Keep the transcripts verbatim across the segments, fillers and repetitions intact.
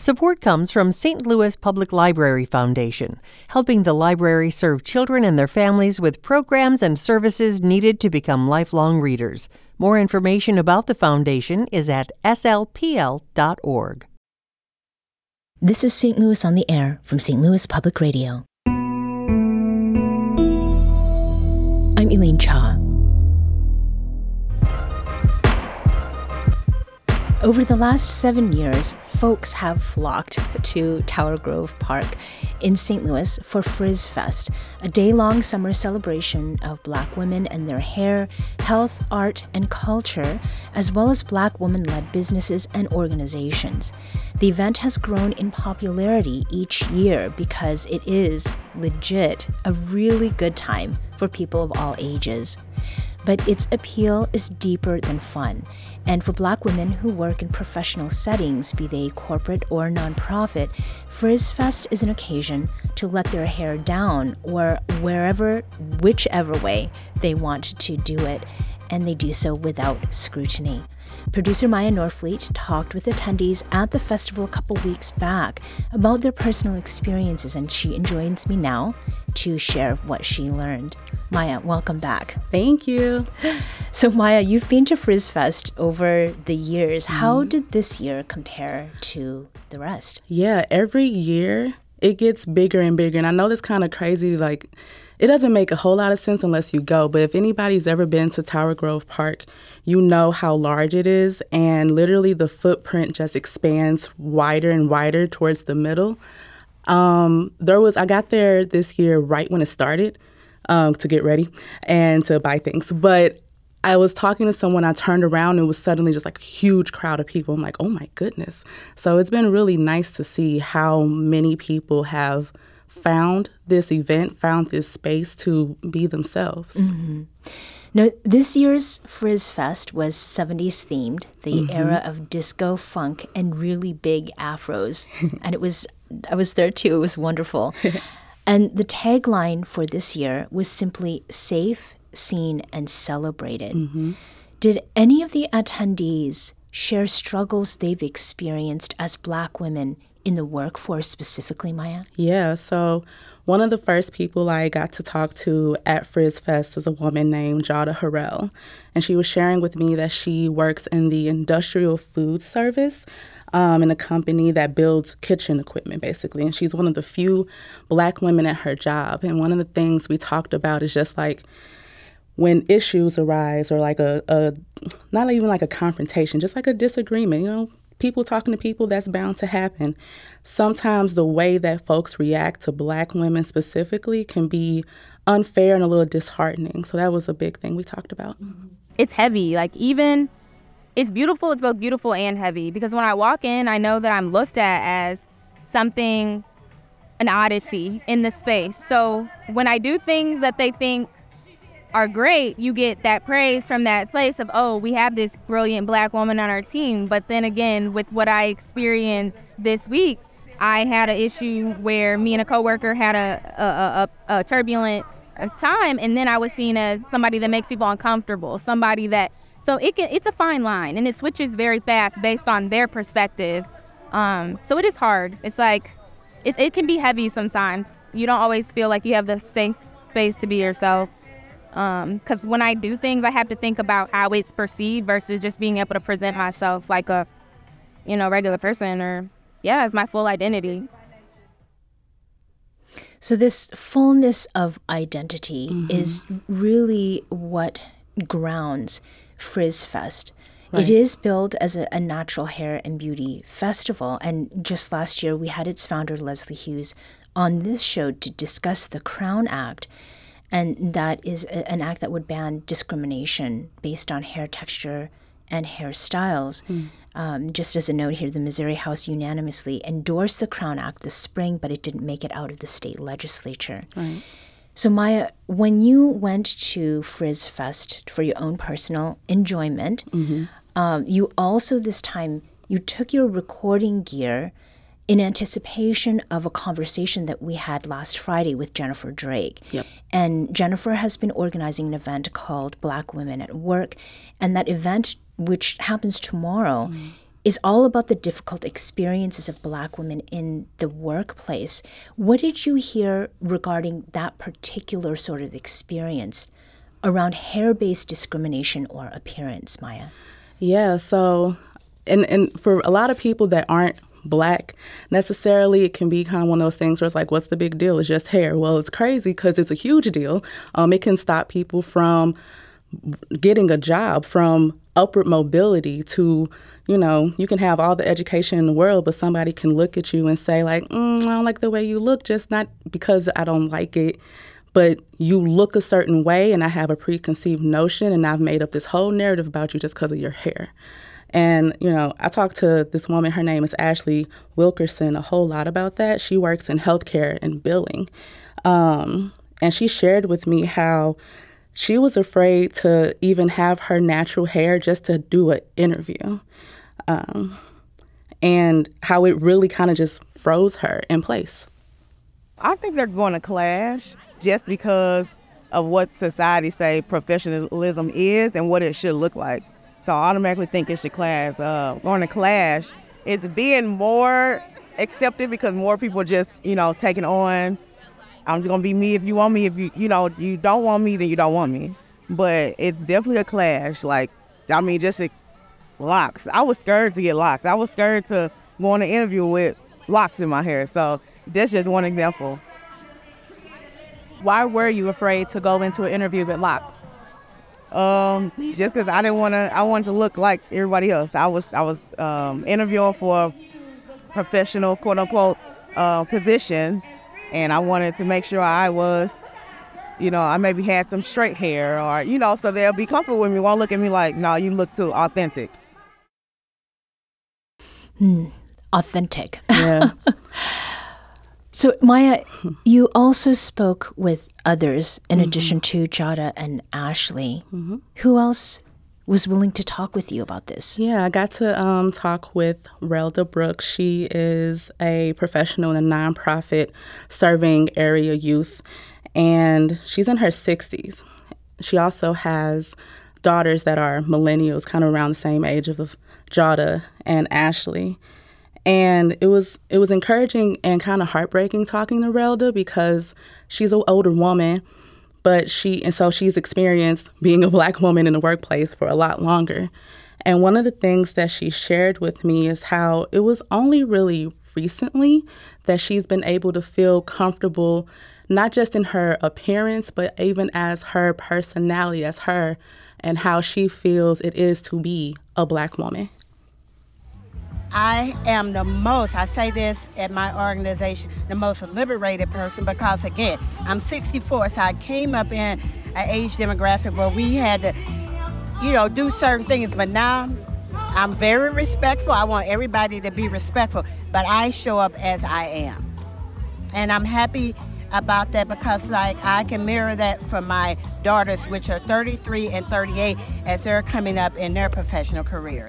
Support comes from Saint Louis Public Library Foundation, helping the library serve children and their families with programs and services needed to become lifelong readers. More information about the foundation is at s l p l dot org. This is Saint Louis on the Air from Saint Louis Public Radio. I'm Elaine Cha. Over the last seven years, folks have flocked to Tower Grove Park in Saint Louis for Frizz Fest, a day-long summer celebration of Black women and their hair, health, art, and culture, as well as Black woman-led businesses and organizations. The event has grown in popularity each year because it is, legit, a really good time for people of all ages. But its appeal is deeper than fun. And for Black women who work in professional settings, be they corporate or nonprofit, Frizz Fest is an occasion to let their hair down or wherever, whichever way they want to do it, and they do so without scrutiny. Producer Maya Norfleet talked with attendees at the festival a couple weeks back about their personal experiences, and she joins me now to share what she learned. Maya, welcome back. Thank you. So Maya, you've been to Frizz Fest over the years. Mm-hmm. How did this year compare to the rest? Yeah, every year it gets bigger and bigger. And I know that's kind of crazy, like, it doesn't make a whole lot of sense unless you go. But if anybody's ever been to Tower Grove Park, you know how large it is. And literally the footprint just expands wider and wider towards the middle. Um, there was, I got there this year right when it started um, to get ready and to buy things. But I was talking to someone, I turned around, and it was suddenly just like a huge crowd of people. I'm like, oh my goodness. So it's been really nice to see how many people have found this event, found this space to be themselves. Mm-hmm. Now, this year's Frizz Fest was seventies themed, the mm-hmm. era of disco, funk, and really big afros. And it was, I was there too, it was wonderful. And the tagline for this year was simply safe, seen, and celebrated. Mm-hmm. Did any of the attendees share struggles they've experienced as Black women in the workforce specifically, Maya? Yeah, so one of the first people I got to talk to at Frizz Fest is a woman named Jada Harrell, and she was sharing with me that she works in the industrial food service um, in a company that builds kitchen equipment, basically, and she's one of the few Black women at her job. And one of the things we talked about is just like when issues arise, or like a, a not even like a confrontation, just like a disagreement, you know, people talking to people, that's bound to happen. Sometimes the way that folks react to Black women specifically can be unfair and a little disheartening. So that was a big thing we talked about. It's heavy. Like, even, it's beautiful. It's both beautiful and heavy, because when I walk in, I know that I'm looked at as something, an oddity in the space. So when I do things that they think are great, you get that praise from that place of, oh, we have this brilliant Black woman on our team. But then again, with what I experienced this week, I had an issue where me and a coworker had a, a, a, a turbulent time, and then I was seen as somebody that makes people uncomfortable, somebody that, so it can, it's a fine line, and it switches very fast based on their perspective. Um, so it is hard. It's like, it, it can be heavy sometimes. You don't always feel like you have the safe space to be yourself. Because um, when I do things, I have to think about how it's perceived versus just being able to present myself like a, you know, regular person, or, yeah, as my full identity. So this fullness of identity mm-hmm. is really what grounds Frizz Fest. Right. It is billed as a, a natural hair and beauty festival. And just last year, we had its founder, Leslie Hughes, on this show to discuss the Crown Act. And that is a, an act that would ban discrimination based on hair texture and hairstyles. Mm. Um, just as a note here, the Missouri House unanimously endorsed the Crown Act this spring, but it didn't make it out of the state legislature. Right. So Maya, when you went to Frizz Fest for your own personal enjoyment, mm-hmm. um, you also this time, you took your recording gear in anticipation of a conversation that we had last Friday with Jennifer Drake. Yep. And Jennifer has been organizing an event called Black Women at Work. And that event, which happens tomorrow, mm. is all about the difficult experiences of Black women in the workplace. What did you hear regarding that particular sort of experience around hair-based discrimination or appearance, Maya? Yeah, so, and, and for a lot of people that aren't Black necessarily, it can be kind of one of those things where it's like, what's the big deal? It's just hair. Well, it's crazy because it's a huge deal. Um, it can stop people from getting a job, from upward mobility to, you know, you can have all the education in the world, but somebody can look at you and say like, mm, I don't like the way you look, just not because I don't like it, but you look a certain way and I have a preconceived notion and I've made up this whole narrative about you just because of your hair. And, you know, I talked to this woman, her name is Ashley Wilkerson, a whole lot about that. She works in healthcare and billing. Um, and she shared with me how she was afraid to even have her natural hair just to do an interview. Um, and how it really kind of just froze her in place. I think they're going to clash just because of what society say professionalism is and what it should look like. So I automatically think it should clash. Uh, going to clash, it's being more accepted because more people just, you know, taking on, I'm just going to be me if you want me. If you, you know, you don't want me, then you don't want me. But it's definitely a clash. Like, I mean, just a, locks. I was scared to get locks. I was scared to go on an interview with locks in my hair. So that's just one example. Why were you afraid to go into an interview with locks? Um, just because I didn't want to. I wanted to look like everybody else. I was I was um, interviewing for a professional, quote unquote, uh, position, and I wanted to make sure I was, you know, I maybe had some straight hair, or you know, so they'll be comfortable with me. Won't look at me like, no, you look too authentic. Hmm. Authentic. Yeah. So, Maya, you also spoke with others in Mm-hmm. addition to Jada and Ashley. Mm-hmm. Who else was willing to talk with you about this? Yeah, I got to um, talk with Relda Brooks. She is a professional in a nonprofit serving area youth, and she's in her sixties. She also has daughters that are millennials, kind of around the same age of Jada and Ashley. And it was it was encouraging and kind of heartbreaking talking to Relda because she's an older woman, but she and so she's experienced being a Black woman in the workplace for a lot longer. And one of the things that she shared with me is how it was only really recently that she's been able to feel comfortable, not just in her appearance, but even as her personality, as her, and how she feels it is to be a Black woman. I am the most, I say this at my organization, the most liberated person because, again, I'm sixty-four, so I came up in an age demographic where we had to, you know, do certain things. But now I'm very respectful. I want everybody to be respectful, but I show up as I am. And I'm happy about that because, like, I can mirror that for my daughters, which are thirty-three and thirty-eight, as they're coming up in their professional careers.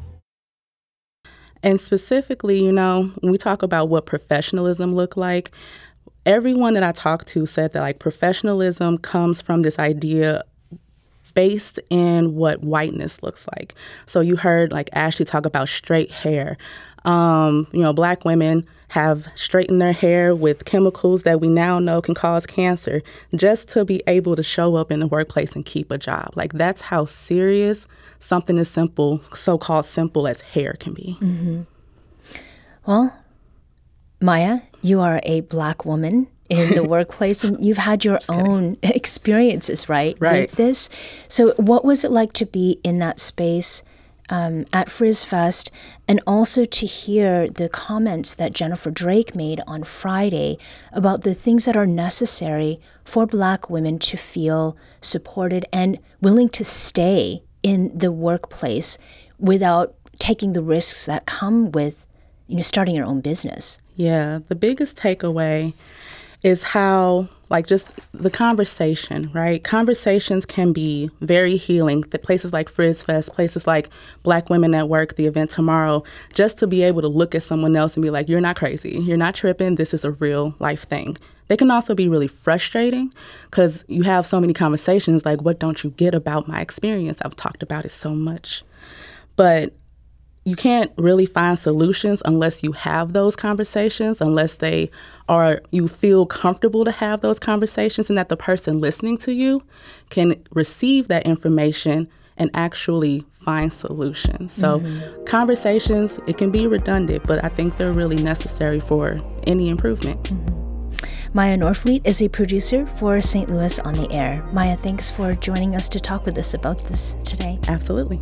And specifically, you know, when we talk about what professionalism look like, everyone that I talked to said that like professionalism comes from this idea based in what whiteness looks like. So you heard like Ashley talk about straight hair. Um, you know, Black women have straightened their hair with chemicals that we now know can cause cancer just to be able to show up in the workplace and keep a job. Like that's how serious something as simple, so-called simple as hair can be. Mm-hmm. Well, Maya, you are a Black woman in the workplace, and you've had your own experiences, right, right, with this. So what was it like to be in that space um, at FrizzFest, and also to hear the comments that Jennifer Drake made on Friday about the things that are necessary for Black women to feel supported and willing to stay in the workplace without taking the risks that come with, you know, starting your own business? Yeah, the biggest takeaway is how, like, just the conversation, right? Conversations can be very healing. The places like FrizzFest, places like Black Women at Work, the event tomorrow, just to be able to look at someone else and be like, you're not crazy, you're not tripping, this is a real life thing. They can also be really frustrating because you have so many conversations like, what don't you get about my experience? I've talked about it so much. But you can't really find solutions unless you have those conversations, unless they are, you feel comfortable to have those conversations and that the person listening to you can receive that information and actually find solutions. So mm-hmm. conversations, it can be redundant, but I think they're really necessary for any improvement. Mm-hmm. Maya Norfleet is a producer for Saint Louis on the Air. Maya, thanks for joining us to talk with us about this today. Absolutely.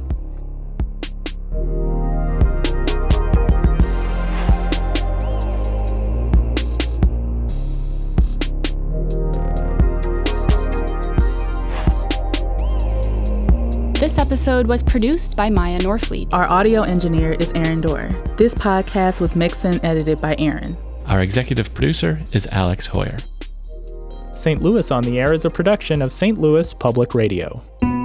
This episode was produced by Maya Norfleet. Our audio engineer is Aaron Dorr. This podcast was mixed and edited by Aaron. Our executive producer is Alex Hoyer. Saint Louis on the Air is a production of Saint Louis Public Radio.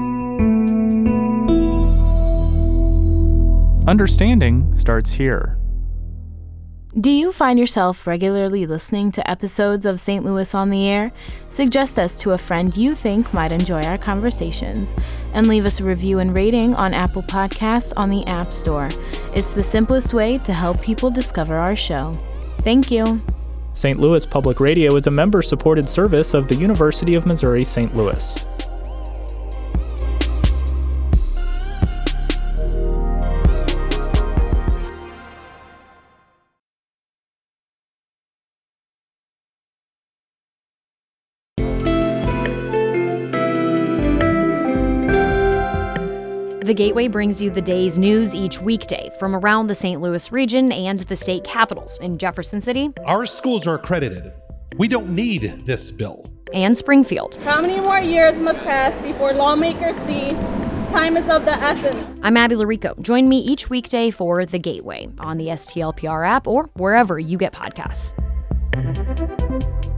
Understanding starts here. Do you find yourself regularly listening to episodes of Saint Louis on the Air? Suggest us to a friend you think might enjoy our conversations, and leave us a review and rating on Apple Podcasts on the App Store. It's the simplest way to help people discover our show. Thank you. Saint Louis Public Radio is a member-supported service of the University of Missouri Saint Louis. The Gateway brings you the day's news each weekday from around the Saint Louis region and the state capitals in Jefferson City. Our schools are accredited. We don't need this bill. And Springfield. How many more years must pass before lawmakers see time is of the essence? I'm Abby Larico. Join me each weekday for The Gateway on the S T L P R app or wherever you get podcasts.